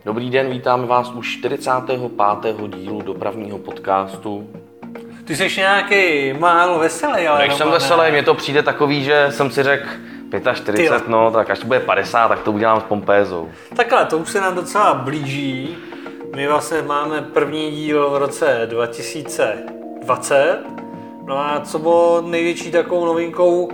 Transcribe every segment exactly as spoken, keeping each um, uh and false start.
Dobrý den, vítáme vás u čtyřicátého pátého dílu dopravního podcastu. Ty jsi nějaký málo veselý, ale... Když jsem veselý, mně to přijde takový, že jsem si řekl čtyřicet pět, no, tak až to bude padesát, tak to udělám s pompézou. Takhle, to už se nám docela blíží. My vlastně máme první díl v roce dva tisíce dvacet. No a co bylo největší takovou novinkou?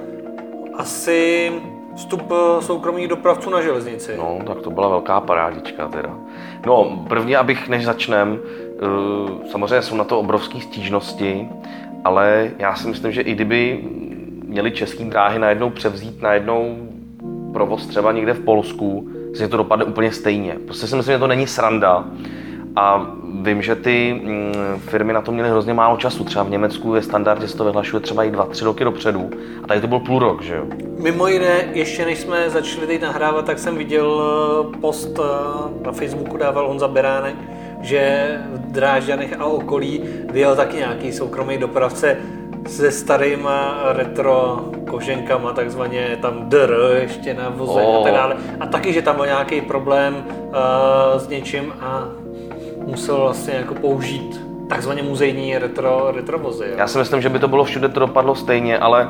Asi vstup soukromých dopravců na železnici. No, tak to byla velká parádička teda. No, prvně, abych než začnem, samozřejmě jsou na to obrovské stížnosti, ale já si myslím, že i kdyby měli České dráhy najednou převzít najednou provoz třeba někde v Polsku, že to dopadne úplně stejně. Prostě si myslím, že to není sranda. A vím, že ty firmy na to měly hrozně málo času. Třeba v Německu je standard, že se to vyhlašuje třeba i dva, tři roky dopředu. A tady to byl půl rok, že jo? Mimo jiné, ještě než jsme začali teď nahrávat, tak jsem viděl post na Facebooku, dával Honza Beránek, že v Drážďanech a okolí vyjel taky nějaký soukromý dopravce se starýma retro koženkama, takzvaně tam D R ještě na voze oh. a tak dále. A taky, že tam byl nějaký problém uh, s něčím a musel vlastně jako použít takzvaně muzejní retro, retrovozy. Jo? Já si myslím, že by to bylo všude, to dopadlo stejně, ale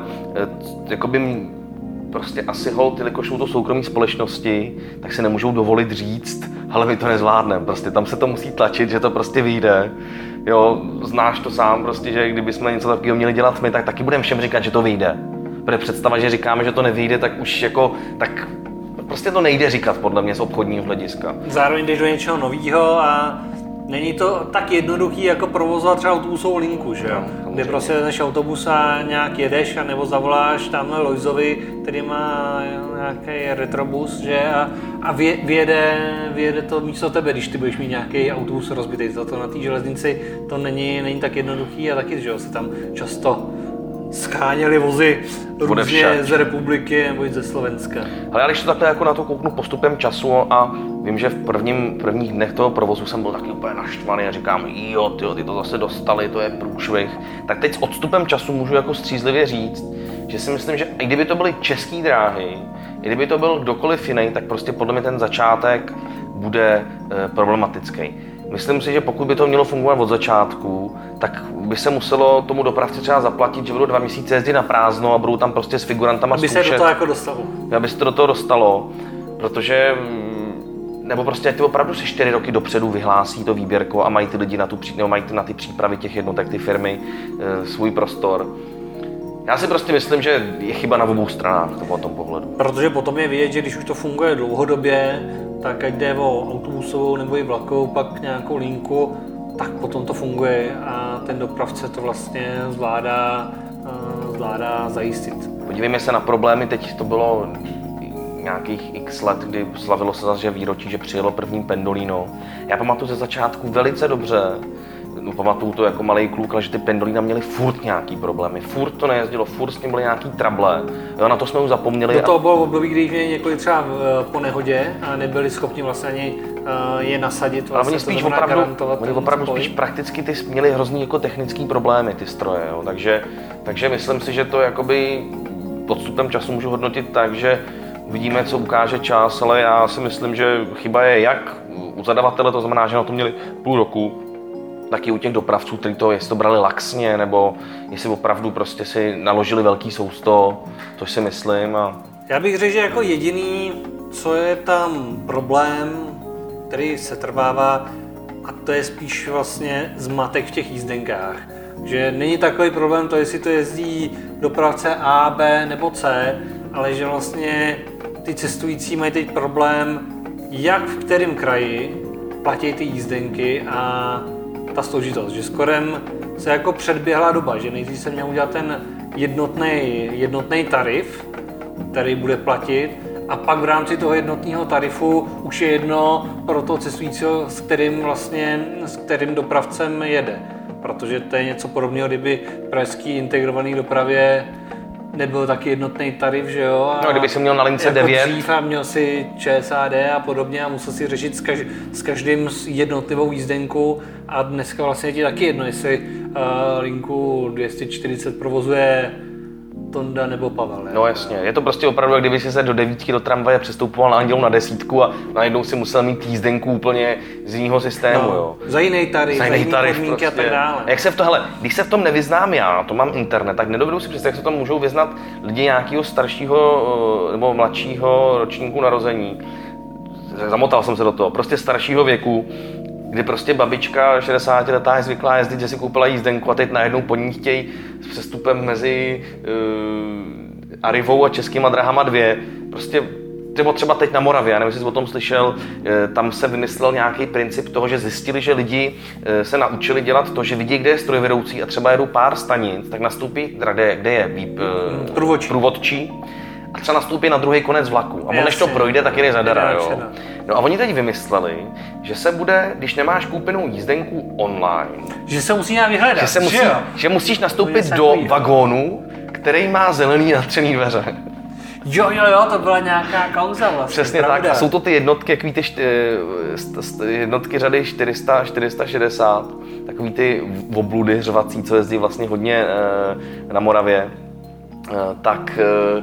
jakoby prostě asi holt, jelikož jsou to soukromí společnosti, tak si nemůžou dovolit říct, ale my to nezvládneme. Prostě tam se to musí tlačit, že to prostě vyjde. Jo, znáš to sám, prostě, že kdybychom něco takového měli dělat my, tak taky budeme všem říkat, že to vyjde. Protože představa, že říkáme, že to nevyjde, tak už jako, tak prostě to nejde říkat podle mě z obchodního hlediska. Zároveň jdeš do něčeho nového a není to tak jednoduchý jako provozovat třeba autobusovou linku, že jo? No, kde prostě jdeš autobus a nějak jedeš a nebo zavoláš tamhle Lojzovi, který má nějaký retrobus, že? A, a vě, vyjede, vyjede to místo tebe, když ty budeš mít nějaký autobus rozbitý. Za to na té železnici to není, není tak jednoduchý a taky, že jo, se tam často scháněly vozy různě z republiky nebo i ze Slovenska. Ale já když to takhle jako na to kouknu postupem času a vím, že v prvním, prvních dnech toho provozu jsem byl taky úplně naštvaný a říkám, jo, tyjo, ty to zase dostali, to je průšvih. Tak teď s odstupem času můžu jako střízlivě říct, že si myslím, že i kdyby to byly České dráhy, i kdyby to byl kdokoliv jiný, tak prostě podle mě ten začátek bude e, problematický. Myslím si, že pokud by to mělo fungovat od začátku, tak by se muselo tomu dopravci třeba zaplatit, že budou dva měsíce jezdit na prázdno a budou tam prostě s figurantama zkoušet. Aby se do toho jako dostalo. Aby se to do toho dostalo, protože nebo prostě ať to opravdu se čtyři roky dopředu vyhlásí to výběrko a mají ty lidi na tu nebo mají ty, na ty přípravy těch jednotek, ty firmy, e, svůj prostor. Já si prostě myslím, že je chyba na obou stranách v tom pohledu. Protože potom je vidět, že když už to funguje dlouhodobě, tak ať jde o autobusovou nebo i vlakovou pak nějakou linku, tak potom to funguje a ten dopravce to vlastně zvládá, zvládá zajistit. Podívejme se na problémy, teď to bylo nějakých x let, kdy slavilo se zase výročí, že přijelo první Pendolino. Já pamatuju ze začátku velice dobře, no, pamatuju to jako malej kluk, ale že ty Pendolina měly furt nějaký problémy, furt to nejezdilo, furt s tím byly nějaký trable, jo, na to jsme už zapomněli. Do toho bylo období, když měli několik třeba po nehodě a nebyli schopni vlastně ani je nasadit, vlastně. Ale oni spíš opravdu, oni opravdu spíš prakticky ty měli hrozný jako technický problémy, ty stroje, jo, takže, takže myslím si, že to jakoby odstupem času můžu hodnotit tak, že uvidíme, co ukáže čas, ale já si myslím, že chyba je jak u zadavatele, to znamená, že na to měli půl roku, taky u těch dopravců, kteří to, jestli to brali laxně, nebo jestli opravdu prostě si naložili velký sousto, to si myslím. A... Já bych řekl, že jako jediný, co je tam problém, který se trvává, a to je spíš vlastně zmatek v těch jízdenkách. Že není takový problém to, jestli to jezdí dopravce A, B nebo C, ale že vlastně ty cestující mají teď problém, jak v kterém kraji platí ty jízdenky a ta složitost, že skorem se jako předběhla doba, že nejdřív se měl udělat ten jednotný jednotný tarif, který bude platit, a pak v rámci toho jednotného tarifu už je jedno pro toho cestujícího, s kterým vlastně, s kterým dopravcem jede. Protože to je něco podobného, kdyby v pražské integrované dopravě nebyl taky jednotný tarif, že jo? A no, kdyby si měl na lince jako devět. Dřív a měl si ČSAD a podobně a musel si řešit s, kaž- s každým jednotlivou jízdenku a dneska vlastně je ti taky jedno, jestli uh, linku dvě stě čtyřicet provozuje Tonda nebo Pavel. No jasně, je to prostě opravdu, kdyby si se do devítky do tramvaje přestupoval na Andělu na desítku a najednou si musel mít jízdenku úplně z jiného systému, no, jo. Za jiný tarif, za jiný tarif podmínky prostě. A tak dále. Jak se v to, hele, když se v tom nevyznám já, to mám internet, tak nedovedu si představit, jak se tam můžou vyznat lidi nějakého staršího nebo mladšího ročníku narození. Zamotal jsem se do toho, prostě staršího věku, kdy prostě babička šedesátiletá je zvyklá jezdit, že si koupila jízdenku a teď najednou po ní chtějí s přestupem mezi uh, Arrivou a Českýma drahama dvě. Prostě třeba, třeba teď na Moravě, já nevím, jestli jsi o tom slyšel, tam se vymyslel nějaký princip toho, že zjistili, že lidi se naučili dělat to, že vidí, kde je strojvedoucí a třeba jedou pár stanic, tak nastoupí, kde, kde je výp, průvodčí. průvodčí a třeba nastoupí na druhý konec vlaku. A on než to projde, tak jde zadara, jo. No a oni teď vymysleli, že se bude, když nemáš koupenou jízdenku online, že se musí nějak vyhledat, že, se musí, že, že musíš nastoupit do vagónu, který má zelený natřený dveře. Jo, jo, jo, to byla nějaká kauza vlastně. Přesně pravda. tak. A jsou to ty jednotky, jaký ty šty, jednotky řady čtyři sta, čtyři sta šedesát, takový ty obludy řvací, co jezdí vlastně hodně na Moravě, tak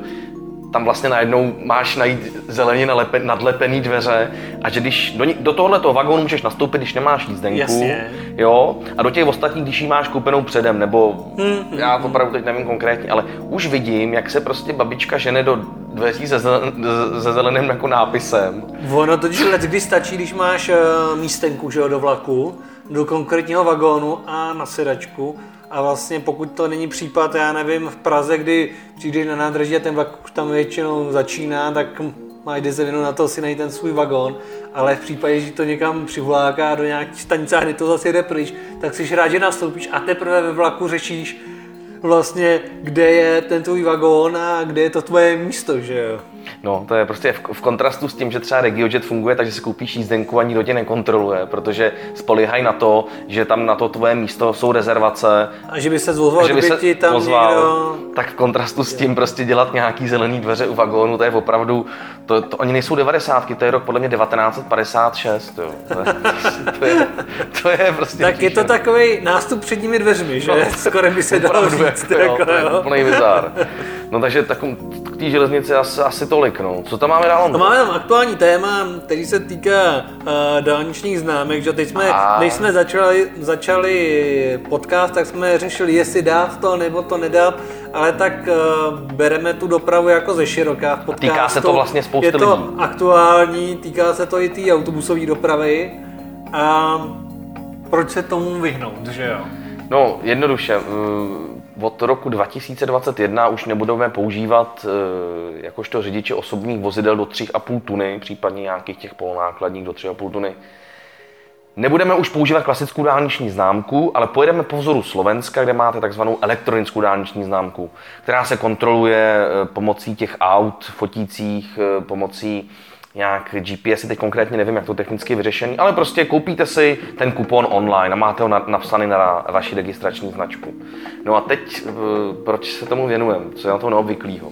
tam vlastně najednou máš najít zeleně nalepe, nadlepený dveře a že když do, do tohoto vagónu můžeš nastoupit, když nemáš jízdenku, jasně. Jo, a do těch ostatních, když ji máš koupenou předem, nebo hmm, já to opravdu teď nevím konkrétně, ale už vidím, jak se prostě babička žene do dveří se, se zeleným jako nápisem. Ono totiž let, kdy stačí, když máš uh, místenku, že jo, do vlaku, do konkrétního vagónu a na sedačku. A vlastně pokud to není případ, já nevím, v Praze, kdy přijdeš na nádraží a ten vlak už tam většinou začíná, tak máš deset minut na to si najít ten svůj vagón, ale v případě, že to někam přivláká do nějaký stanice a kdy to zase jde pryč, tak jsi rád, že nastoupíš a teprve ve vlaku řešíš vlastně, kde je ten tvůj vagón a kde je to tvoje místo, že jo? No, to je prostě v, v kontrastu s tím, že třeba RegioJet funguje, takže si koupíš jízdenku a nikdo tě nekontroluje, protože spoléhají na to, že tam na to tvoje místo jsou rezervace. A že by se zvozval, že by se ti tam ozval, někdo... Tak v kontrastu s tím prostě dělat nějaký zelený dveře u vagónu, to je opravdu, to, to oni nejsou devadesátky, to je rok podle mě devatenáct set padesát šest, jo. To, je, to, je, to je prostě... Tak je to takový nástup před nimi dveřmi, že? No, skoro by se dalo říct. Jo, jako, to je jo. úplný bizár. No takže takový, k té železnici asi, asi tolik, no. Co tam máme dál? To máme tam aktuální téma, který se týká uh, dálničních známek, že teď jsme, a... když jsme začali, začali podcast, tak jsme řešili, jestli dát to nebo to nedat, ale tak uh, bereme tu dopravu jako ze široká v podcastu. Týká se to vlastně spousty lidí. Je to lidí. aktuální, týká se to i té autobusové dopravy. A proč se tomu vyhnout, že jo? No, jednoduše. Od roku dva tisíce dvacet jedna už nebudeme používat jakožto řidiči osobních vozidel do tři a půl tuny, případně nějakých těch polonákladních do tři a půl tuny. Nebudeme už používat klasickou dálniční známku, ale pojedeme po vzoru Slovenska, kde máte takzvanou elektronickou dálniční známku, která se kontroluje pomocí těch aut fotících, pomocí nějak G P S, teď konkrétně nevím, jak to technicky je vyřešený, ale prostě koupíte si ten kupon online a máte ho na, napsaný na vaši registrační značku. No a teď, proč se tomu věnujeme? Co je na to neobvyklýho?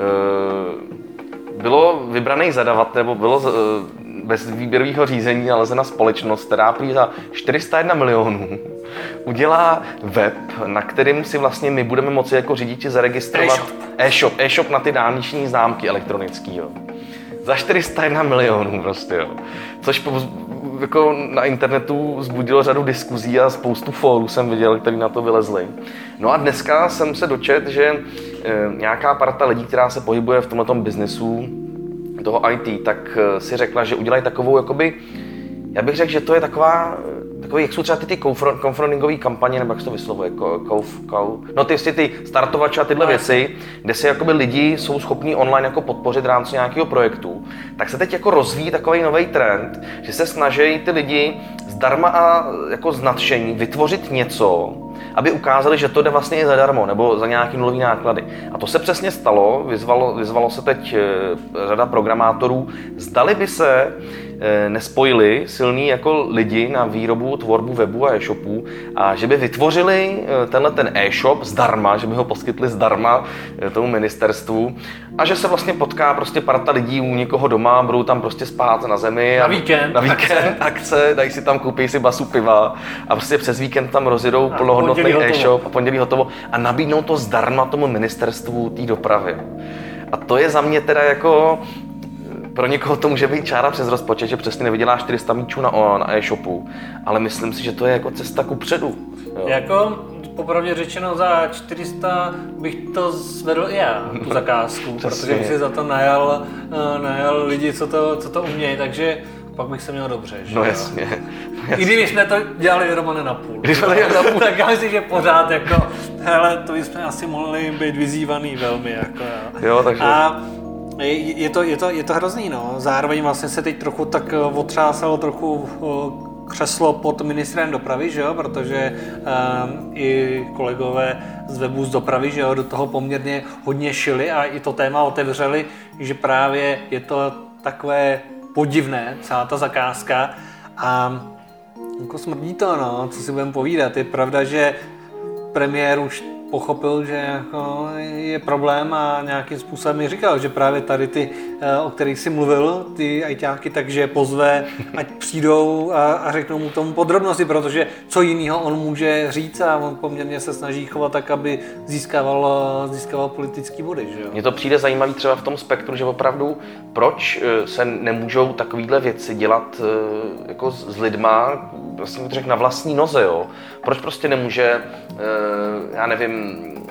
Bylo vybraný zadavatel, nebo bylo bez výběrového řízení nalezena společnost, která prý za čtyři sta jedna milionů udělá web, na kterým si vlastně my budeme moci jako řidiči zaregistrovat e-shop, e-shop na ty dálniční známky elektronický, jo. Za čtyři sta jedna milionů prostě, jo. Což po, jako na internetu vzbudilo řadu diskuzí a spoustu fórů jsem viděl, který na to vylezli. No a dneska jsem se dočetl, že e, nějaká parta lidí, která se pohybuje v tomhletom biznesu toho í té, tak e, si řekla, že udělají takovou, jakoby, já bych řekl, že to je taková, takový, jak jsou třeba ty, ty crowdfundingové kampaně, nebo jak se to vyslovuje, kouf, kouf, no ty, ty startovače a tyhle no, věci, kde si jakoby lidi jsou schopní online jako podpořit v rámci nějakého projektu, tak se teď jako rozvíjí takový nový trend, že se snaží ty lidi zdarma a jako z nadšení vytvořit něco, aby ukázali, že to jde vlastně i zadarmo, nebo za nějaký nulový náklady. A to se přesně stalo, vyzvalo, vyzvalo se teď řada programátorů, zdali by se nespojili silní jako lidi na výrobu, tvorbu webu a e-shopů a že by vytvořili tenhle ten e-shop zdarma, že by ho poskytli zdarma tomu ministerstvu a že se vlastně potká prostě parta lidí u někoho doma, budou tam prostě spát na zemi. Na víkend. Na víkend akce, akce dají si tam, koupí si basu piva a prostě přes víkend tam rozjedou plnohodnotný plnohodnotný e-shop a pondělí hotovo a nabídnout to zdarma tomu ministerstvu té dopravy. A to je za mě teda jako, pro někoho to může být čára přes rozpočet, že přesně nevydělá čtyři sta míčů na, na e-shopu, ale myslím si, že to je jako cesta kupředu. Jo. Jako popravdě řečeno za čtyři sta bych to zvedl i já, tu zakázku, protože bych si za to najal, najal lidi, co to, co to umějí, takže pak bych se měl dobře, že no jo? Jasně. No, I kdyby jsme to dělali Romane na půl. Když jsme to dělali na půl. Tak já myslím, že pořád jako, hele, to bychom asi mohli být vyzývaný velmi, jako jo. Jo, takže... A je, je, to, je, to, je to hrozný, no. Zároveň vlastně se teď trochu tak otřásalo trochu křeslo pod ministrem dopravy, že jo, protože um, i kolegové z webu z dopravy, že jo, do toho poměrně hodně šili a i to téma otevřeli, že právě je to takové podivné, celá ta zakázka a jako smrdí to, no, co si budeme povídat. Je pravda, že premiér už pochopil, že jako je problém a nějakým způsobem mi říkal, že právě tady ty, o kterých jsi mluvil, ty ajťáky, takže pozve, ať přijdou a, a řeknou mu tomu podrobnosti, protože co jiného on může říct a on poměrně se snaží chovat tak, aby získával, získával politický body. Že jo? Mně to přijde zajímavý třeba v tom spektru, že opravdu proč se nemůžou takovýhle věci dělat jako s lidma, vlastně to řekl, na vlastní noze, jo? Proč prostě nemůže, já nevím,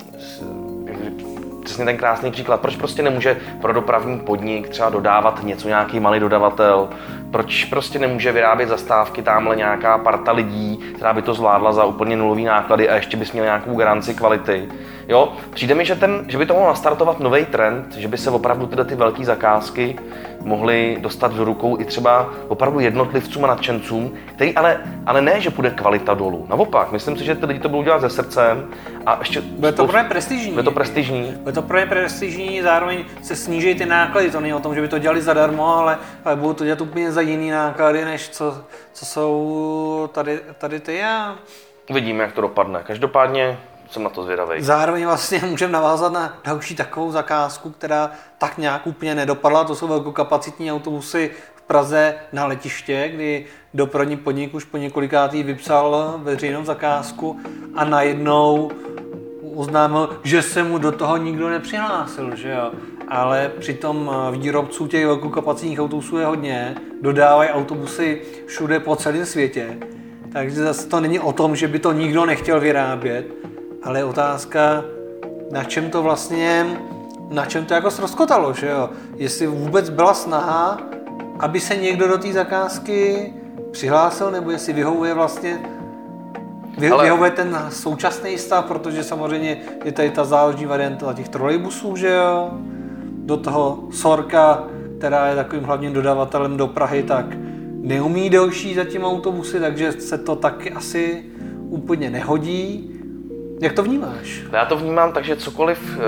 přesně ten krásný příklad, proč prostě nemůže pro dopravní podnik třeba dodávat něco, nějaký malý dodavatel, proč prostě nemůže vyrábět zastávky tamhle nějaká parta lidí, která by to zvládla za úplně nulový náklady a ještě bys měl nějakou garanci kvality. Jo, přijde mi, že, ten, že by to mohlo nastartovat nový trend, že by se opravdu tyhle ty velké zakázky mohly dostat do rukou i třeba opravdu jednotlivcům a nadšencům, který ale, ale ne, že půjde kvalita dolů. Naopak, myslím si, že ty lidi to budou dělat se srdcem a ještě... Bude to pro ně prestižní. Bude to prestižní. Bude to pro ně prestižní, zároveň se sníží ty náklady, to není o tom, že by to dělali zadarmo, ale, ale budou to dělat úplně za jiný náklady, než co, co jsou tady, tady ty a... Uvidíme, jak to dopadne. Každopádně jsem na to zvědavej. Zároveň vlastně můžeme navázat na další takovou zakázku, která tak nějak úplně nedopadla. To jsou velkokapacitní autobusy v Praze na letiště, kdy dopravní podnik už po několikátý vypsal veřejnou zakázku a najednou oznámil, že se mu do toho nikdo nepřihlásil, že jo. Ale přitom výrobců těch velkokapacitních autobusů je hodně, dodávají autobusy všude po celém světě. Takže zase to není o tom, že by to nikdo nechtěl vyrábět, ale je otázka, na čem to vlastně, na čem to jako ztroskotalo, že jo? Jestli vůbec byla snaha, aby se někdo do té zakázky přihlásil, nebo jestli vyhovuje vlastně, vy, ale... vyhovuje ten současný stav, protože samozřejmě je tady ta záložní varianta těch trolejbusů, že jo? Do toho Sorka, která je takovým hlavním dodavatelem do Prahy, tak neumí delší zatím autobusy, takže se to taky asi úplně nehodí. Jak to vnímáš? Já to vnímám tak, že cokoliv,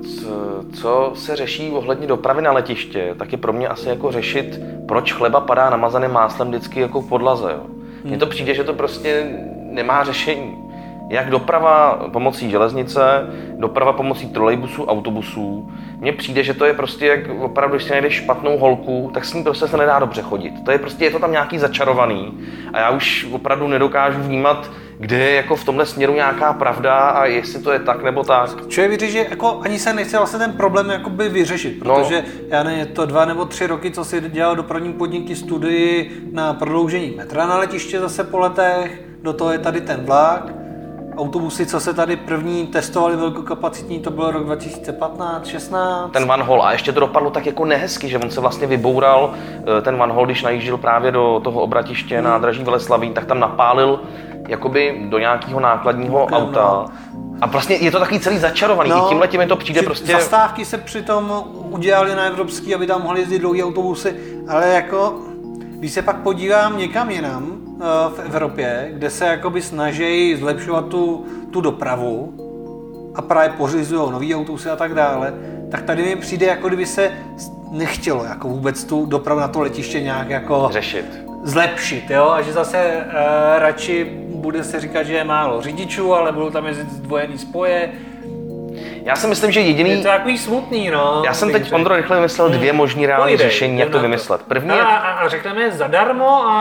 co se řeší ohledně dopravy na letiště, tak je pro mě asi jako řešit, proč chleba padá namazaným máslem vždycky jako v podlaze. Jo. Mně to přijde, že to prostě nemá řešení. Jak doprava pomocí železnice, doprava pomocí trolejbusů, autobusů. Mně přijde, že to je prostě jak opravdu, když si najdeš špatnou holku, tak s ní prostě se nedá dobře chodit. To je prostě, je to tam nějaký začarovaný a já už opravdu nedokážu vnímat, kde je jako v tomhle směru nějaká pravda a jestli to je tak nebo tak. Člověk vyřeší, že jako ani se nechce vlastně ten problém jakoby vyřešit, protože no. já nevím, to dva nebo tři roky, co si dělal dopravní podniky studii na prodloužení metra na letiště zase po letech, do toho je tady ten vlak. Autobusy, co se tady první testovali velkokapacitní, to byl rok dva tisíce patnáct šestnáct. Ten Van Hol a ještě to dopadlo tak jako nehezky, že on se vlastně vyboural, ten Van Hol, když najížděl právě do toho obratiště hmm. nádraží Veleslavín, tak tam napálil jakoby do nějakého nákladního okay, auta. No. A vlastně je to takový celý začarovaný, no, i tímhletím to přijde prostě... Zastávky se přitom udělali na evropský, aby tam mohli jezdit dlouhý autobusy, ale jako, když se pak podívám někam jinam, v Evropě, kde se jakoby snaží zlepšovat tu, tu dopravu a právě pořizují nový autobusy a tak dále, tak tady mi přijde, jako kdyby se nechtělo jako vůbec tu dopravu na to letiště nějak jako řešit, zlepšit, jo, a že zase e, radši bude se říkat, že je málo řidičů, ale budou tam jezdit zdvojený spoje. Já si myslím, že jediný... Je to takový smutný, no. Já jsem teď, Ondro, rychle vymyslel dvě možný reální řešení, jak to vymyslet. První a, je... a, a řekneme zadarmo a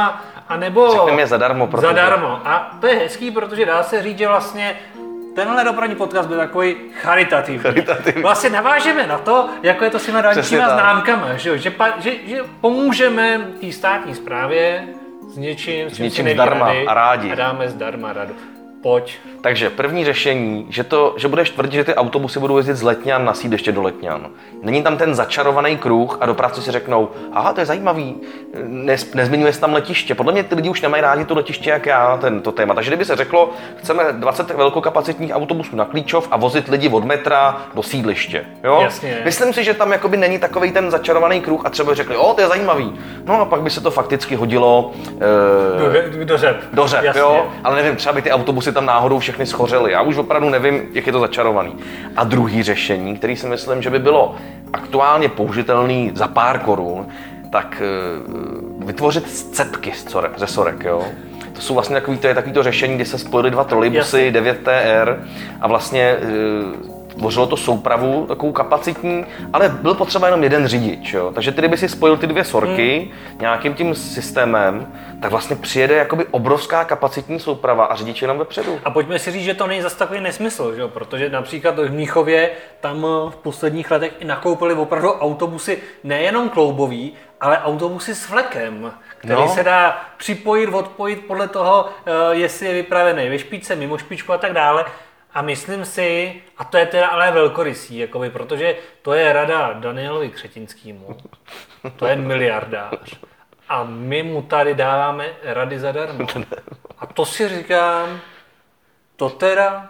anebo řekneme zadarmo. Protože... Zadarmo. A to je hezký, protože dá se říct, že vlastně tenhle dopravní podcast byl takový charitativní. charitativní. Vlastně navážeme na to, jako je to s těma dálničníma známkama, že, že, že, že pomůžeme té státní správě s něčím, s, s něčím zdarma a rádi. A dáme zdarma radu. Pojď. Takže první řešení, že, to, že budeš tvrdit, že ty autobusy budou jezdit z Letňan na sídliště do Letňan. Není tam ten začarovaný kruh a dopravci si řeknou, aha, to je zajímavý, Nez, nezmiňuje se tam letiště. Podle mě ty lidi už nemají rádi to letiště, jak já, tento téma. Takže kdyby se řeklo, chceme dvacet velkokapacitních autobusů na Klíčov a vozit lidi od metra do sídliště. Jo? Jasně. Myslím si, že tam jakoby není takový ten začarovaný kruh a třeba by řekli, o, to je zajímavý. No a pak by se to fakticky hodilo e, do, do řep. Do řep, jo? Ale nevím, třeba by ty autobusy tam náhodou všechny schořely. Já už opravdu nevím, jak je to začarovaný. A druhý řešení, který si myslím, že by bylo aktuálně použitelný za pár korun, tak uh, vytvořit scepky ze sorek, jo. To jsou vlastně takový, to je takový to řešení, kdy se spojily dva trolejbusy, devět T R a vlastně uh, tvořilo to soupravu takovou kapacitní, ale byl potřeba jenom jeden řidič, jo. Takže ty, kdyby si spojil ty dvě sorky hmm. nějakým tím systémem, tak vlastně přijede jakoby obrovská kapacitní souprava a řidič jenom vepředu. A pojďme si říct, že to není zase takový nesmysl, že jo? Protože například v Mnichově tam v posledních letech i nakoupili opravdu autobusy nejenom kloubový, ale autobusy s vlekem, který no. se dá připojit, odpojit podle toho, jestli je vypravený ve špičce, mimo špičku a tak dále. A myslím si, a to je teda ale velkorysý, jakoby, protože to je rada Danielovi Křetinskému, to je miliardář. A my mu tady dáváme rady zadarmo. A to si říkám, to teda,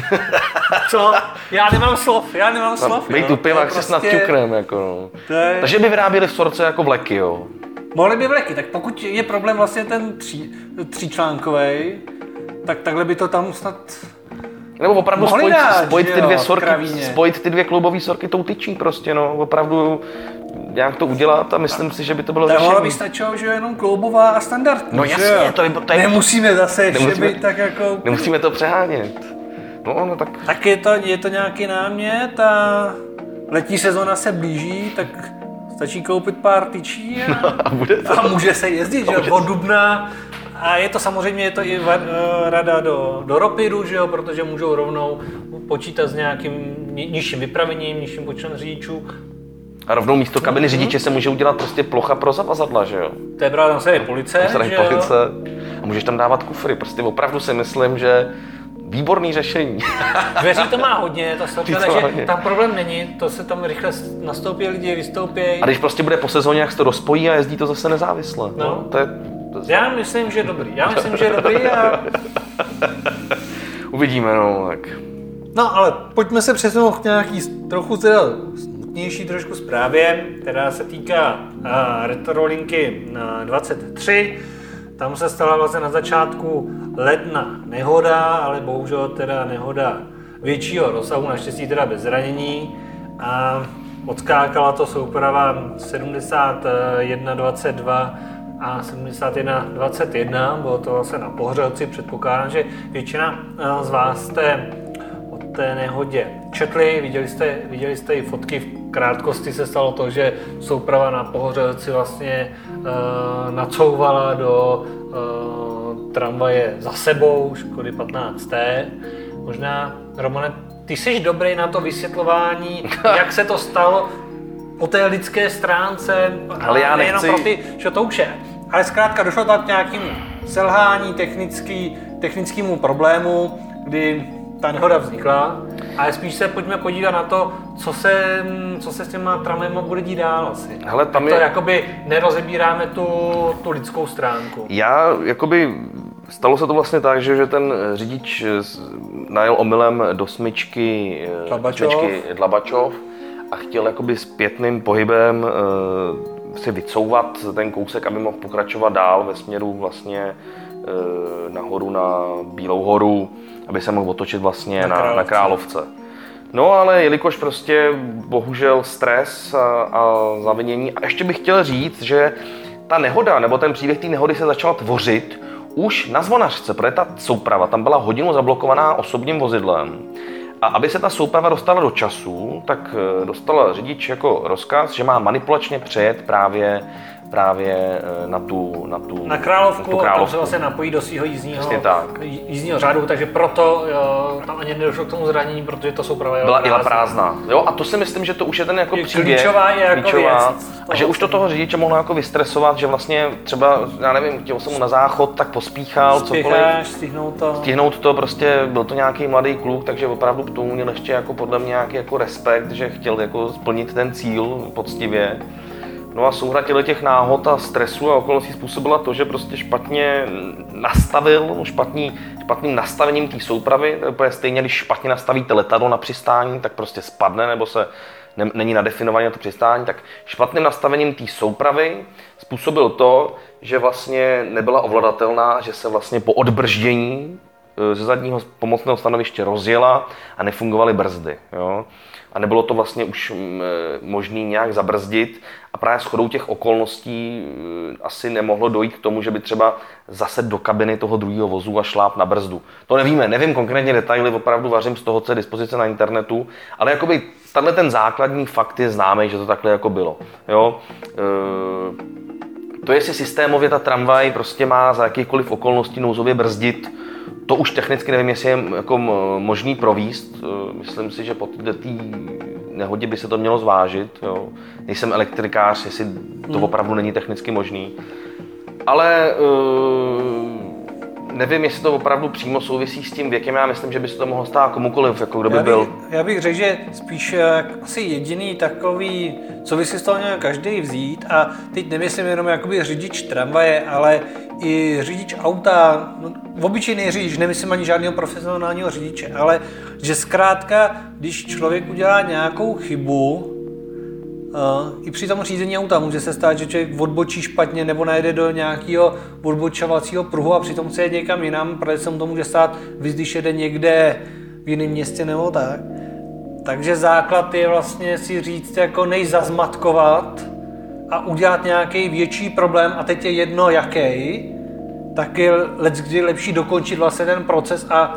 co? Já nemám slov, já nemám slov. Bej tupým, jak se snad ťuknem, jako no. Je... Takže by vyráběli v sorce jako vleky, jo? Mohli by vleky, tak pokud je problém vlastně ten tří, tříčlánkovej, tak takhle by to tam snad... Nebo opravdu spojit, dát, spojit, ty dvě sorky, spojit ty dvě kloubové sorky tou tyčí prostě, no, opravdu nějak to udělat a myslím si, že by to bylo řešení. Tohle by stačilo, že jenom kloubová a standardní. No jasně, to je... To je nemusíme zase ještě být tak jako... Nemusíme to přehánět. No, no tak... Tak je to, je to nějaký námět a letní sezóna se blíží, tak stačí koupit pár tyčí a, no, a, bude to... a může se jezdit, že od dubna. A je to samozřejmě je to i rada do, do Ropidu, že jo, protože můžou rovnou počítat s nějakým nižším vypravením, nižším počtem řidičů. A rovnou místo kabiny mm-hmm. řidiče se může udělat prostě plocha pro zavazadla, že jo? To je právě, tam se je police, že jo? Police. A můžeš tam dávat kufry, prostě opravdu si myslím, že výborný řešení. Dveří to má hodně, ta sorka, takže hodně. Tam problém není, to se tam rychle nastoupí lidi, vystoupí. A když prostě bude po sezóně, jak se to rozpojí a jezdí to zase nezávisle. No. No, to je... Já myslím, že dobrý. Já myslím, že je dobrý a... Uvidíme, no, tak. No, ale pojďme se přesunout k nějaký trochu teda smutnější trošku zprávě, která se týká uh, retrolinky na dvacet tři. Tam se stala vlastně na začátku ledna nehoda, ale bohužel teda nehoda většího rozsahu, naštěstí teda bez zranění. A odskákala to souprava sedmdesát jedna dvacet dva a sedmdesát jedna dvacet jedna, bylo to vlastně na Pohřelci, předpokládám, že většina z vás jste o té nehodě četli, viděli jste, viděli jste i fotky, v krátkosti se stalo to, že souprava na Pohřelci vlastně uh, nacouvala do uh, tramvaje za sebou, Škody patnáct T. Možná, Romane, ty jsi dobrý na to vysvětlování, jak se to stalo, po té lidské stránce, ale já nejenom nechci... pro ty šotouše. Ale zkrátka došlo tam k nějakému selhání, technický, technickému problému, kdy ta nehoda vznikla. Ale spíš se pojďme podívat na to, co se, co se s těma tramvajema bude dít dál asi. Hele, tam to je... jakoby nerozebíráme tu, tu lidskou stránku. Já jakoby... Stalo se to vlastně tak, že, že ten řidič najel omylem do smyčky Dlabačov. smyčky Dlabačov a chtěl jakoby zpětným pohybem uh, si vycouvat ten kousek, aby mohl pokračovat dál ve směru vlastně uh, nahoru na Bílou horu, aby se mohl otočit vlastně na, na, Královce. na Královce. No ale jelikož prostě bohužel stres a, a zavinění. A ještě bych chtěl říct, že ta nehoda, nebo ten příběh té nehody se začal tvořit už na Zvonařce, protože ta souprava tam byla hodinu zablokovaná osobním vozidlem. A aby se ta souprava dostala do času, tak dostala řidič jako rozkaz, že má manipulačně přejet právě právě na tu, na tu, na Královku, na tu a tam Královku. se vlastně napojí do svého jízdního, tak. jízdního řádu, takže proto jo, tam ani nedošlo k tomu zranění, protože to souprava byla jela prázdná. Jo, a to si myslím, že to už je ten jako je příběh. Klíčová je jako klíčová, věc. A že už to toho řidiče mohlo jako vystresovat, že vlastně třeba, já nevím, chtěl jsem mu na záchod, tak pospíchal, cokoliv. Stihnout to. Stihnout to, prostě byl to nějaký mladý kluk, takže opravdu k tomu měl ještě jako podle mě nějaký jako respekt, že chtěl jako splnit ten cíl poctivě. No a souhra těch náhod a stresu a okolností způsobila to, že prostě špatně nastavil, špatný, špatným nastavením té soupravy, to je úplně stejně, když špatně nastavíte letadlo na přistání, tak prostě spadne nebo se ne, není nadefinované na to přistání, tak špatným nastavením té soupravy způsobil to, že vlastně nebyla ovladatelná, že se vlastně po odbrždění ze zadního pomocného stanoviště rozjela a nefungovaly brzdy. Jo? A nebylo to vlastně už možné nějak zabrzdit a právě shodou těch okolností asi nemohlo dojít k tomu, že by třeba zase do kabiny toho druhého vozu a šláp na brzdu. To nevíme, nevím konkrétně detaily, opravdu vařím z toho, co je dispozice na internetu, ale jakoby tenhle ten základní fakt je známý, že to takhle jako bylo. Jo? E, to jestli systémově ta tramvaj prostě má za jakýchkoliv okolností nouzově brzdit, to už technicky nevím, jestli je jako možný províst. Myslím si, že po té nehodě by se to mělo zvážit. Jo. Nejsem elektrikář, jestli to opravdu není technicky možný. Ale nevím, jestli to opravdu přímo souvisí s tím věkem. Já myslím, že by se to mohlo stát komukoliv, jako kdo by já bych, byl. Já bych řekl, že spíš asi jediný takový, co by si z toho měl každý vzít, a teď nemyslím jenom jakoby řidič tramvaje, ale i řidič auta, no, obyčejný řidič, nemyslím ani žádného profesionálního řidiče, ale že zkrátka, když člověk udělá nějakou chybu, Uh, i při tom řízení auta může se stát, že člověk odbočí špatně nebo najde do nějakého odbočovacího pruhu a přitom se jede někam jinam, protože se mu to může stát, když jede někde v jiném městě nebo tak. Takže základ je vlastně si říct, jako nejzazmatkovat a udělat nějaký větší problém, a teď je jedno jaký, tak je leckdy lepší dokončit vlastně ten proces a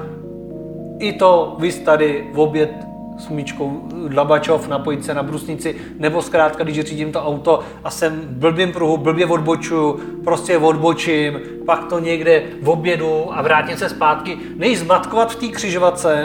i to vys tady v oběd s míčkou Dlabačov, napojit se na brusnici, nebo zkrátka, když řídím to auto a jsem v blbým pruhu, blbě odbočuju, prostě odbočím, pak to někde v obědu a vrátím se zpátky, než zmatkovat v té křižovatce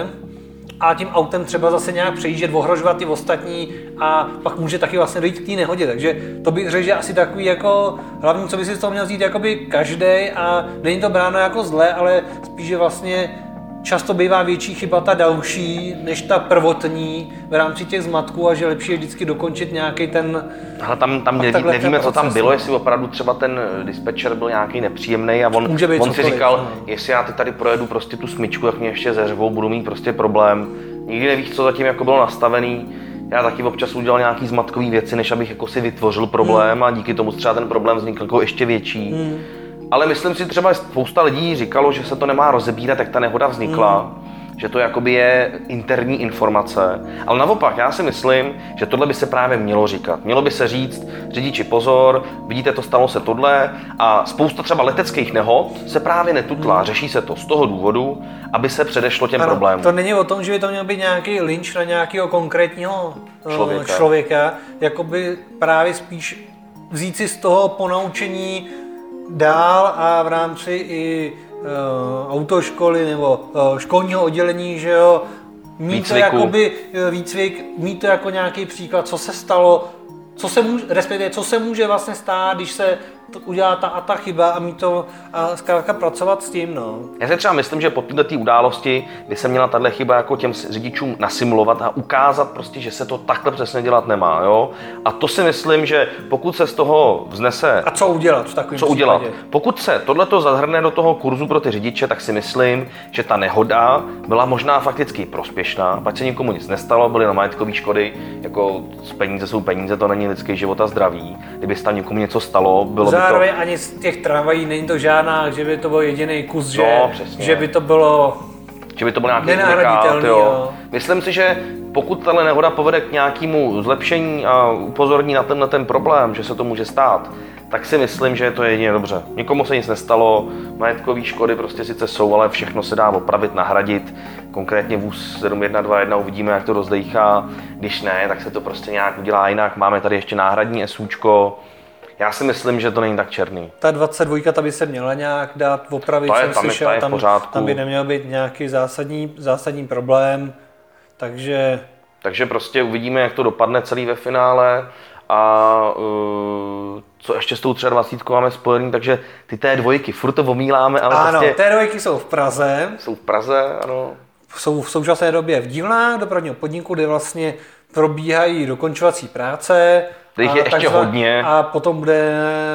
a tím autem třeba zase nějak přejíždět, ohrožovat ty ostatní a pak může taky vlastně dojít k té nehodě. Takže to bych řekl, že asi takový jako hlavní, co by si z toho měl vzít jakoby každej, a není to bráno jako zlé, ale spíš, že vlastně často bývá větší chyba ta další, než ta prvotní v rámci těch zmatků, a že lepší je vždycky dokončit nějaký ten... Ale tam, tam neví, nevíme, co tam bylo, jestli opravdu třeba ten dispečer byl nějaký nepříjemný a on, on si říkal, no. Jestli já teď tady projedu prostě tu smyčku, jak mě ještě zeřvou, budu mít prostě problém. Nikdy nevíš, co zatím jako bylo nastavený. Já taky občas udělal nějaký zmatkový věci, než abych jako si vytvořil problém, hmm. a díky tomu třeba ten problém vznikl jako ještě větší. Hmm. Ale myslím si, třeba spousta lidí říkalo, že se to nemá rozebírat, jak ta nehoda vznikla, mm. že to jakoby je interní informace. Ale naopak, já si myslím, že tohle by se právě mělo říkat. Mělo by se říct, řidiči pozor, vidíte, to stalo se tohle, a spousta třeba leteckých nehod se právě netutla. Mm. Řeší se to z toho důvodu, aby se předešlo těm ano, problémům. To není o tom, že by to měl být nějaký lynč na nějakého konkrétního člověka, člověka jakoby právě spíš vzít si z toho ponaučení dál a v rámci i uh, autoškoly nebo uh, školního oddělení, že jo, mít výcviku. To jakoby výcvik, mít to jako nějaký příklad, co se stalo, co se může, respektive co se může vlastně stát, když se udělá ta a ta chyba, a mít to a zkrátka pracovat s tím, no. Já si třeba myslím, že po této události by se měla tahle chyba jako těm řidičům nasimulovat a ukázat prostě, že se to takhle přesně dělat nemá, jo. A to si myslím, že pokud se z toho vznese... A co udělat v takovém Co udělat? Pokud se tohleto zahrne do toho kurzu pro ty řidiče, tak si myslím, že ta nehoda byla možná fakticky prospěšná, pak se nikomu nic nestalo, byly na majetkové škody, jako peníze jsou peníze, to není lidský život a zdraví. Kdyby se tam někomu něco stalo, bylo zároveň to... ani z těch tramvají není to žádná, že by to byl jediný kus, že, no, že by to bylo že by to byl nějaký unikát, jo. Myslím si, že pokud tahle nehoda povede k nějakému zlepšení a upozorní na tenhle ten problém, že se to může stát, tak si myslím, že je to jedině dobře. Nikomu se nic nestalo, majetkové škody prostě sice jsou, ale všechno se dá opravit, nahradit. Konkrétně vůz sedm jedna dva jedna uvidíme, jak to rozdejchá. Když ne, tak se to prostě nějak udělá jinak. Máme tady ještě náhradní SUčko. Já si myslím, že to není tak černý. Ta dvacet dva ta by se měla nějak dát opravit, je, jsem tam slyšel, je, tam, tam by neměl být nějaký zásadní, zásadní problém, takže... Takže prostě uvidíme, jak to dopadne celý ve finále a uh, co ještě s tou dvacet tři máme spojený, takže ty té dvojky, furt to omíláme, ale ano, prostě... té dvojky jsou v Praze. Jsou v Praze, ano. Jsou v současné době v dílnách dopravního podniku, kde vlastně probíhají dokončovací práce. Těch je ještě takzvané, hodně. A potom bude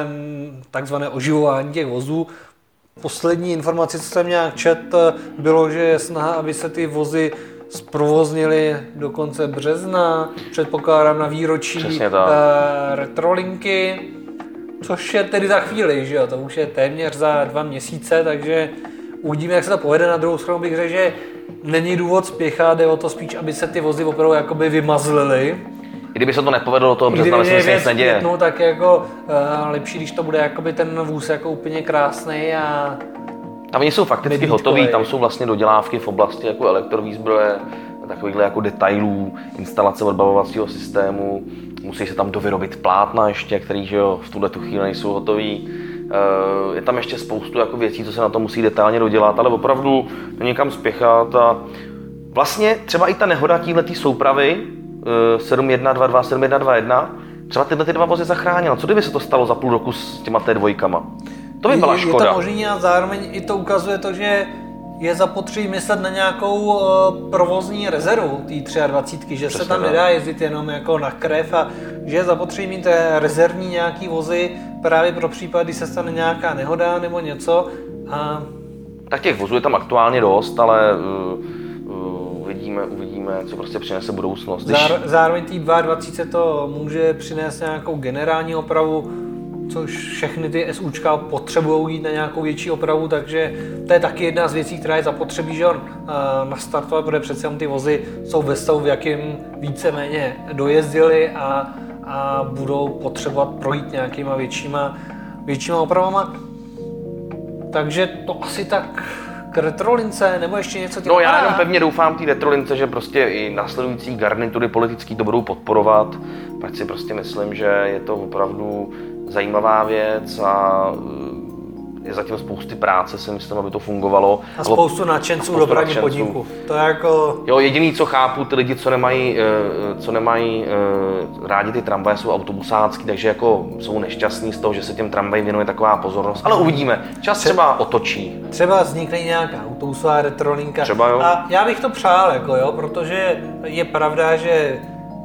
takzvané oživování těch vozů. Poslední informace, co jsem nějak čet, bylo, že je snaha, aby se ty vozy zprovoznily do konce března. Předpokládám na výročí uh, retrolinky, což je tedy za chvíli, že jo? To už je téměř za dva měsíce, takže uvidíme, jak se to povede. Na druhou stranu bych řekl, že není důvod spěchat, jde o to spíš, aby se ty vozy opravdu jakoby vymazlily. I kdyby se to nepovedlo do toho března, myslím, že se nic neděje. No, tak jako uh, lepší, když to bude jakoby ten vůz jako úplně krásný a... Tam oni jsou fakticky hotoví, tam jsou vlastně dodělávky v oblasti jako elektrovýzbroje, takovýchhle jako detailů, instalace odbavovacího systému, musí se tam dovyrobit plátna ještě, který že jo, v tuhle tu chvíli nejsou hotový. Je tam ještě spoustu jako věcí, co se na to musí detailně dodělat, ale opravdu někam spěchat a vlastně třeba i ta nehoda téhletý soupravy sedm jedna dva dva, sedm jedna dva jedna, třeba tyhle ty dva vozy zachránila. Co kdyby se to stalo za půl roku s těma té dvojkama? To by byla škoda. Je to možný a zároveň i to ukazuje to, že je zapotřebí myslet na nějakou uh, provozní rezervu té dvacet tři, že Přesně se tam tak. nedá jezdit jenom jako na krev a že je zapotřebí mít rezervní nějaký vozy právě pro případ, kdy se stane nějaká nehoda nebo něco. A... Tak těch vozů je tam aktuálně dost, ale uh, uh, uvidíme, uvidíme, co prostě přinese budoucnost. Když... Zár, zároveň té dvacet dva to může přinést nějakou generální opravu, což všechny ty SUčka potřebují jít na nějakou větší opravu, takže to je taky jedna z věcí, která je zapotřebí, že on nastartovat, protože přece ty vozy jsou ve stavu, v jakém víceméně dojezdili a, a budou potřebovat projít nějakýma většíma, většíma opravama. Takže to asi tak k retrolince, nebo ještě něco No já jenom pevně doufám té retrolince, že prostě i následující garnitury politický to budou podporovat, protože si prostě myslím, že je to opravdu zajímavá věc a je zatím spousty práce, si myslím, aby to fungovalo. A spoustu nadšenců dopravního podniku. To je jako... Jo, jediný, co chápu, ty lidi, co nemají, co nemají rádi ty tramvaje, jsou autobusácký, takže jako jsou nešťastní z toho, že se těm tramvajím věnuje taková pozornost. Ale uvidíme, čas třeba otočí. Třeba vznikne nějaká autobusová retrolinka. Třeba jo. A já bych to přál, jako jo, protože je pravda, že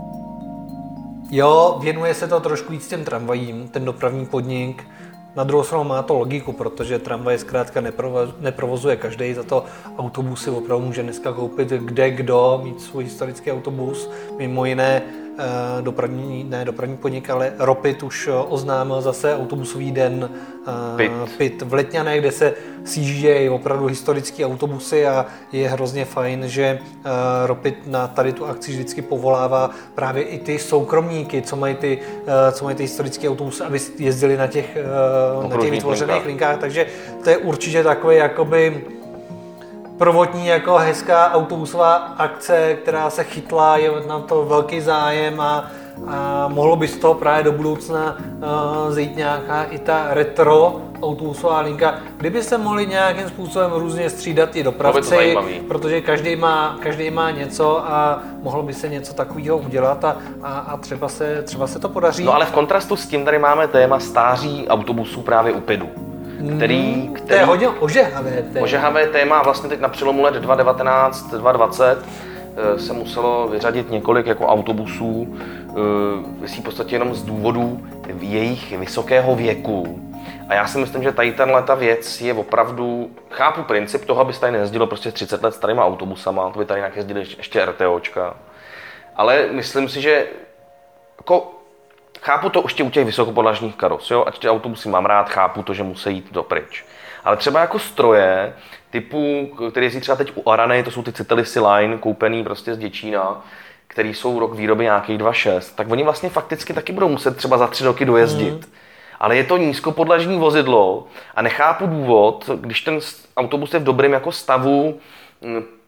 jo, věnuje se to trošku víc těm tramvajím, ten dopravní podnik. Na druhou stranu má to logiku, protože tramvaj zkrátka neprovozuje každý, za to autobusy opravdu může dneska koupit kde kdo, mít svůj historický autobus. Mimo jiné dopravní, ne dopravní podnik, ale Ropit už oznámil zase autobusový den Pit. Pit v Letňanech, kde se sjíždějí opravdu historické autobusy a je hrozně fajn, že Ropit na tady tu akci vždycky povolává právě i ty soukromníky, co mají ty, co mají ty historické autobusy, aby jezdili na těch, na těch vytvořených linkách. linkách. Takže to je určitě takový jakoby prvotní jako hezká autobusová akce, která se chytla, je na to velký zájem a, a mohlo by z toho právě do budoucna uh, zejít nějaká i ta retro autobusová linka, kdyby se mohli nějakým způsobem různě střídat i dopravci, protože každý má, každý má něco a mohlo by se něco takového udělat a, a, a třeba, se, třeba se to podaří. No ale v kontrastu s tím tady máme téma stáří autobusů právě u Pidu. Který, který, to je hodně ožehavé téma. Ožehavé téma, vlastně teď na přelomu let dva tisíce devatenáct dva tisíce dvacet se muselo vyřadit několik jako autobusů, v podstatě jenom z důvodu jejich vysokého věku. A já si myslím, že tady tato věc je opravdu, chápu princip toho, aby se tady nejezdilo prostě třicet let starýma autobusama, to by tady nějak jezdili ještě RTOčka. Ale myslím si, že jako chápu to ještě u těch vysokopodlažních karos, jo? Ať ty autobusy mám rád, chápu to, že musí jít dopryč. Ale třeba jako stroje, typu, který jezdí třeba teď u Arany, to jsou ty Citelisy Line, koupený prostě z Děčína, který jsou rok výroby nějakých dva šest, tak oni vlastně fakticky taky budou muset třeba za tři roky dojezdit. Mm. Ale je to nízkopodlažní vozidlo a nechápu důvod, když ten autobus je v dobrém jako stavu,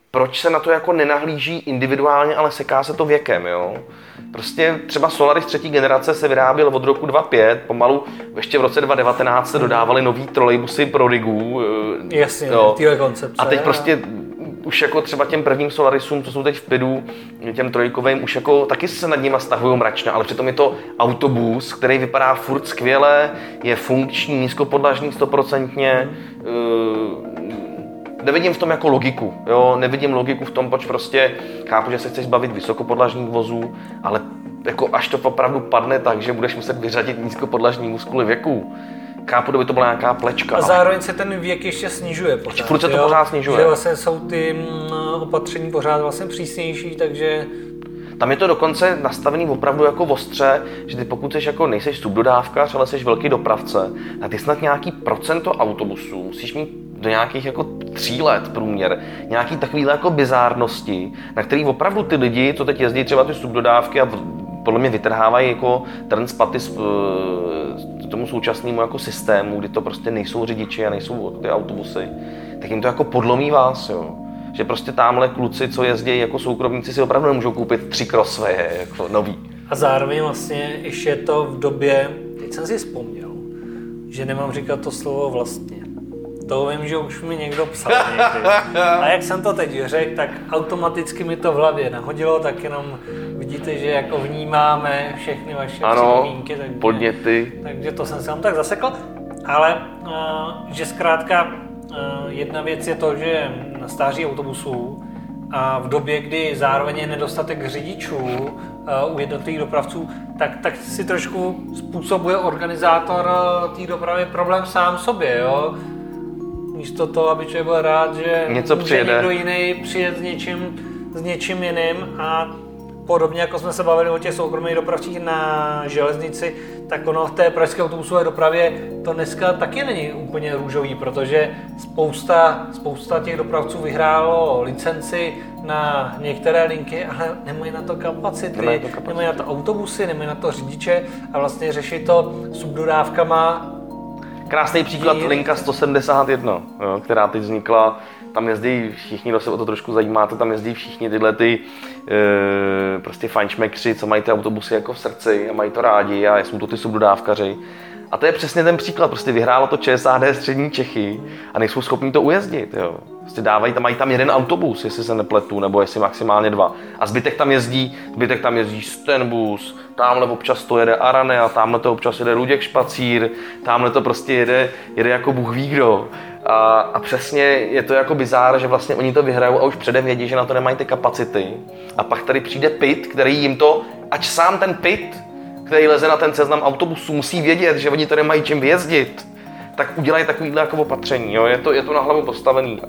proč se na to jako nenahlíží individuálně, ale seká se to věkem, jo. Prostě třeba Solaris třetí generace se vyráběl od roku dva tisíce pět, pomalu ještě v roce dva tisíce devatenáct se dodávali nový trolejbusy pro Rigu. Jasně, jo. Tyhle koncepce. A teď prostě už jako třeba těm prvním Solarisům, co jsou teď v P I D U, těm trojkovým, už jako taky se nad nima stahují mračna, ale přitom je to autobus, který vypadá furt skvěle, je funkční, nízkopodlažný stoprocentně. Nevidím v tom jako logiku, jo? Nevidím logiku v tom, proč prostě chápu, že se chceš bavit vysokopodlažních vozů, ale jako až to opravdu padne tak, že budeš muset vyřadit nízkopodlažní muskuly věku. Chápu, by to byla nějaká plečka. A zároveň ale se ten věk ještě snižuje pořád. Furt se to jo? pořád snižuje. Že vlastně jsou ty opatření pořád vlastně přísnější, takže... Tam je to dokonce nastavený opravdu jako ostře, že ty pokud jsi jako nejseš subdodávkař, ale jsi velký dopravce, tak ty snad nějaký procento autobusů musíš mít do nějakých jako tří let průměr, nějaký takovýhle jako bizárnosti, na který opravdu ty lidi, co teď jezdí třeba ty subdodávky a podle mě vytrhávají jako trn z paty tomu současnému jako systému, kdy to prostě nejsou řidiči a nejsou ty autobusy, tak jim to jako podlomí vás, jo. Že prostě támhle kluci, co jezdí jako soukromníci, si opravdu nemůžou koupit tři Crosswaye jako nový. A zároveň vlastně ještě to v době, teď jsem si vzpomněl, že nemám říkat to slovo vlastně. To vím, že už mi někdo psal někdy. A jak jsem to teď řekl, tak automaticky mi to v hlavě nahodilo, tak jenom vidíte, že jako vnímáme všechny vaše připomínky. Ano, podněty. Takže to jsem si tam tak zasekl. Ale uh, že zkrátka uh, jedna věc je to, že na stáří autobusů a v době, kdy zároveň je nedostatek řidičů uh, u jednotlivých dopravců, tak, tak si trošku způsobuje organizátor uh, té dopravy problém sám sobě. Jo? Místo toho, aby člověk byl rád, že něco přijede. někdo jiný přijet s něčím, s něčím jiným a podobně jako jsme se bavili o těch soukromých dopravcích na železnici, tak ono v té pražské autobusové dopravě to dneska taky není úplně růžový, protože spousta, spousta těch dopravců vyhrálo licenci na některé linky, ale nemají na to kapacity, nemají, to kapacity. nemají na to autobusy, nemají na to řidiče a vlastně řeší to subdodávkama. Krásný příklad linka sto sedmdesát jedna, jo, která teď vznikla. Tam jezdí všichni, kdo se o to trošku zajímá, to tam jezdí všichni tyhle ty e, prostě fajnšmekři, co mají ty autobusy jako v srdci a mají to rádi a jsou to ty subdodávkaři. A to je přesně ten příklad, prostě vyhrálo to ČSAD střední Čechy a nejsou schopní to ujezdit, jo. Prostě dávají tam, mají tam jeden autobus, jestli se nepletu, nebo jestli maximálně dva. A zbytek tam jezdí, zbytek tam jezdí Stenbus, tamhle občas to jede Arane a tamhle to občas jede Luděk Špacír, tamhle to prostě jede, jede jako Bůh ví kdo. A, a přesně je to jako bizár, že vlastně oni to vyhrajou a už předem vědí, že na to nemají ty kapacity. A pak tady přijde P I T, který jim to, ať sám ten P I T, který leze na ten seznam autobusů, musí vědět, že oni to nemají čím vyjezdit, tak udělají takovýhle jako opatření. Jo? Je, to, je to na hlavu postavený.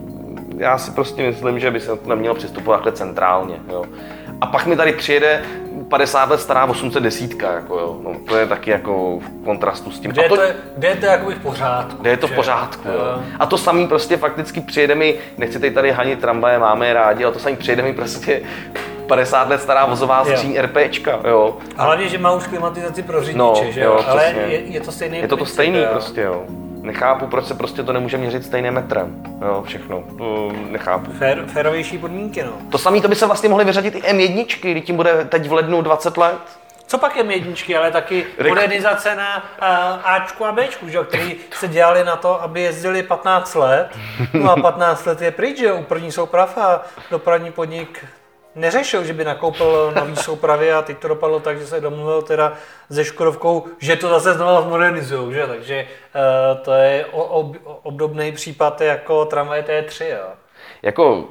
Já si prostě myslím, že by se to nemělo přistupovat takhle centrálně. Jo? A pak mi tady přijede padesát let stará osm set deset, jako jo. No, to je taky jako v kontrastu s tím. Kde, a to, to je, kde je to jako v pořádku? Kde je to v pořádku, jo. A to samý prostě fakticky přijede mi, nechci tady tady hanit tramvaje, máme je rádi, ale to samý přijede mi prostě padesát let stará vozová skříň RPčka, jo. A hlavně, že má už klimatizaci pro řidiče, no, že jo, ale je, je to stejný. Je to to stejný jo. Prostě, jo. Nechápu, proč se prostě to nemůže měřit stejným metrem, jo, všechno, to nechápu. Fér, férovější podmínky, no. To samé to by se vlastně mohly vyřadit i M jedna, když tím bude teď v lednu dvacet let. Co pak M jedna, ale taky modernizace na Ačku a Bčku, že, který se dělali na to, aby jezdili patnáct let, no a patnáct let je pryč, že u první souprav a dopravní podnik neřešil, že by nakoupil nový soupravy a teď to dopadlo tak, že se domluvil teda se Škodovkou, že to zase znovu zmodernizujou, že? Takže uh, to je ob, obdobný případ jako tramvaj T tři, jo. Jako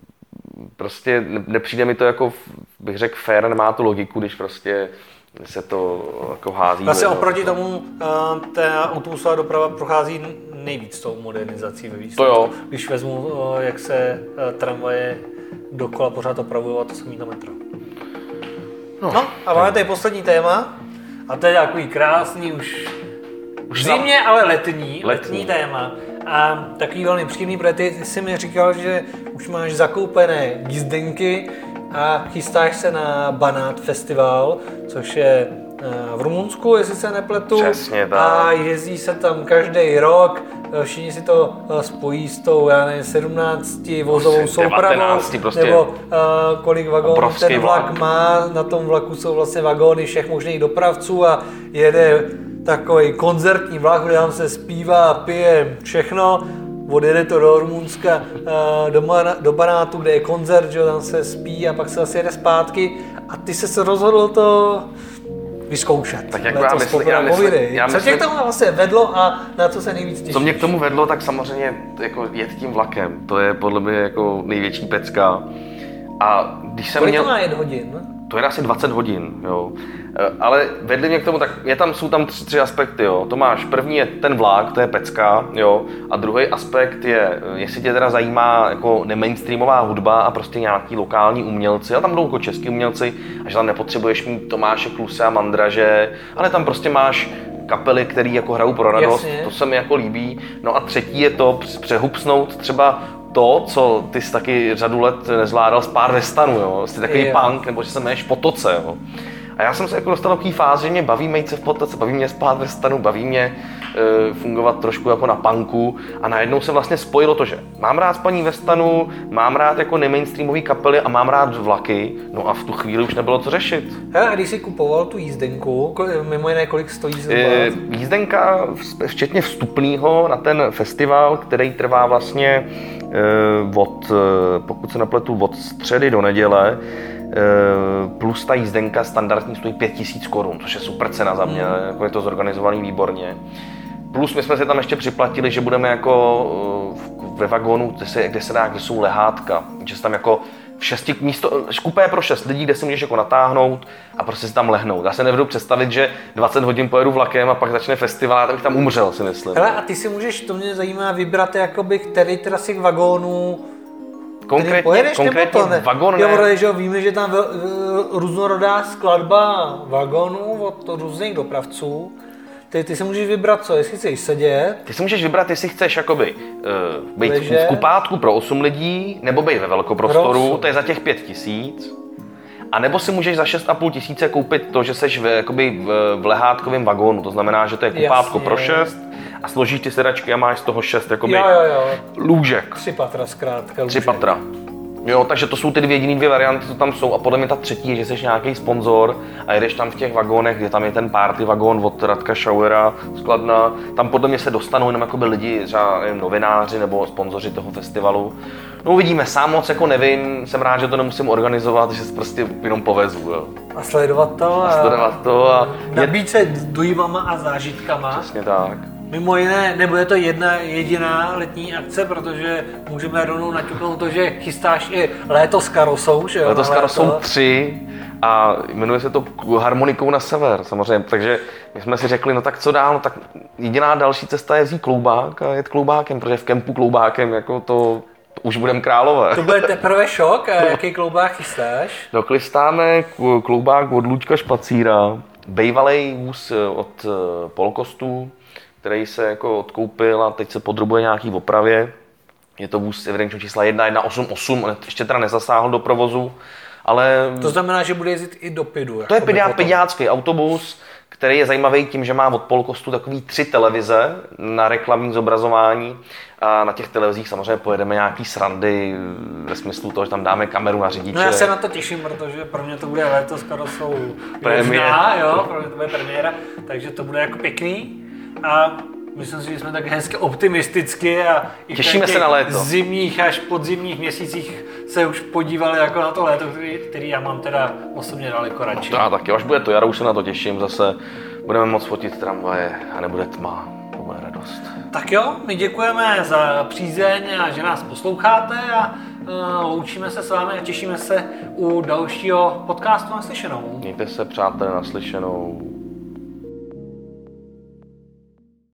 prostě nepřijde mi to jako, bych řekl, fair, nemá tu logiku, když prostě se to jako hází. Vlastně oproti tomu uh, ta autobusová doprava prochází nejvíc tou modernizací ve výsledku. To jo. Když vezmu, uh, jak se uh, tramvaje dokola pořád opravují a to samý to metro. No, no a máme tady poslední téma a to je takový krásný už, už zimně, ale letní, letní, letní téma. A takový velmi příjemný, protože ty jsi mi říkal, že už máš zakoupené jízdenky a chystáš se na Banát Festival, což je v Rumunsku, jestli se nepletu. Přesně tak. A jezdí se tam každý rok, všichni si to spojí s tou, já nevím, sedmnácti vozovou soupravou, prostě nebo uh, kolik vagónů ten vlak, vlak má, na tom vlaku jsou vlastně vagóny všech možných dopravců a jede takový koncertní vlak, kde tam se zpívá, pije všechno. Odjede to do Rumunska, do, do Banátu, kde je koncert, že tam se spí a pak se zase jede zpátky. A ty jsi se rozhodl to vyzkoušet. Tak jako já myslím, já myslím, já co myslím, tě k tomu vlastně vedlo a na co se nejvíc těšíš? Co mě k tomu vedlo, tak samozřejmě jako jet tím vlakem. To je podle mě jako největší pecka. A když jsem Kolik měl... to má jet hodin? To je asi dvacet hodin, jo. Ale vedli mě k tomu, tak je tam, jsou tam tři, tři aspekty, jo. To máš, první je ten vlak, to je pecka, jo. A druhý aspekt je, jestli tě teda zajímá jako nemainstreamová hudba a prostě nějaký lokální umělci, a tam jdou jako český umělci, a že tam nepotřebuješ mít Tomáše Kluse a Mandraže, ale tam prostě máš kapely, který jako hrajou pro radost, Jasně. To se mi jako líbí. No a třetí je to přehupsnout třeba to, co ty jsi taky řadu let nezvládal spát ve stanu, jo. Jsi takový jo. punk, nebo že se jmenuješ v potoce, jo. A já jsem se jako dostal do takové fáze, že mě baví mít se v potoce, baví mě spát ve stanu, baví mě e, fungovat trošku jako na punku a najednou se vlastně spojilo to, že mám rád spaní ve stanu, mám rád jako nemainstreamový kapely a mám rád vlaky, no a v tu chvíli už nebylo co řešit. Hele, a když jsi kupoval tu jízdenku, mimo jiné kolik stojí zhruba? E, jízdenka, včetně vstupného na ten festival, který trvá vlastně e, od, pokud se nepletu, od středy do neděle, plus ta jízdenka standardní stojí pět tisíc korun, což je super cena za mě, mm. jako je to zorganizovaný výborně. Plus my jsme si tam ještě připlatili, že budeme jako ve vagónu, kde se, kde se dá, kde jsou lehátka, že se tam jako v šesti místo, kupé pro šest lidí, kde se můžeš jako natáhnout a prostě si tam lehnout. Já se nevedu představit, že dvacet hodin pojedu vlakem a pak začne festival a tak bych tam umřel, si myslím. Hele, a ty si můžeš, to mě zajímá, vybrat jakoby, který teda z těch vagónů Konkrétně, pojedeš, konkrétně to ne? vagon jo, ne. že jo, víme, že tam v, v, různorodá skladba vagónů od různých dopravců. Ty, ty si můžeš vybrat co, jestli chceš sedět. Ty si můžeš vybrat, jestli chceš jakoby, uh, být v kupátku pro osm lidí, nebo být ve velkoprostoru, Prosum. To je za těch pět tisíc. A nebo si můžeš za šest a půl tisíce koupit to, že seš v, jakoby v, v lehátkovém vagónu, to znamená, že to je kupátko Jasně. pro šest a složíš ty sedačky a máš z toho šest jakoby jo, jo, jo. lůžek. Tři patra zkrátka. Tři patra. Jo, takže to jsou ty dvě jediné dvě varianty, co tam jsou a podle mě ta třetí je, že jsi nějaký sponzor a jedeš tam v těch vagónech, kde tam je ten party vagón od Radka Schauera z Kladna, tam podle mě se dostanou jenom jakoby lidi, třeba nevím, novináři nebo sponzoři toho festivalu. No uvidíme, sám moc jako nevím, jsem rád, že to nemusím organizovat, že se prostě jenom povezu, jo. A sledovat to a, a sledovat to a nabít se dojmama a zážitkama. Přesně tak. Mimo jiné, nebude to jedna jediná letní akce, protože můžeme rovnou naťuknout to, že chystáš i léto s karosou, že jo? Léto s karosou tři a jmenuje se to Harmonikou na sever, samozřejmě, takže my jsme si řekli, no tak co dál, no tak jediná další cesta je vzít kloubák a jet kloubákem, protože v kempu kloubákem jako to už budeme králové. To bude teprve šok, a jaký kloubák chystáš? No chystáme kloubák od Luďka Špacíra, bejvalej vůz od Polkostu, který se jako odkoupil a teď se podrobuje nějaký opravě. Je to vůz evidenčního čísla jedna jedna osm osm, on ještě teda nezasáhl do provozu, ale... To znamená, že bude jezdit i do Pidu. To je pediácký autobus, který je zajímavý tím, že má od Polkostu takový tři televize na reklamní zobrazování a na těch televizích samozřejmě pojedeme nějaký srandy ve smyslu toho, že tam dáme kameru na řidiče. No já se na to těším, protože pro mě to bude léto s karosou možná, jo, pro mě to bude premiéra, takže to bude jako pěkný. A myslím si, že jsme tak hezky optimisticky a i těšíme se na léto. Zimních až podzimních měsících se už podívali jako na to léto, který, který já mám teda osobně daleko radši. Já taky, až bude to jaro, už se na to těším, zase budeme moct fotit tramvaje a nebude tma, to bude radost. Tak jo, my děkujeme za přízeň a že nás posloucháte a uh, loučíme se s vámi a těšíme se u dalšího podcastu Naslyšenou. Mějte se, přátelé, naslyšenou.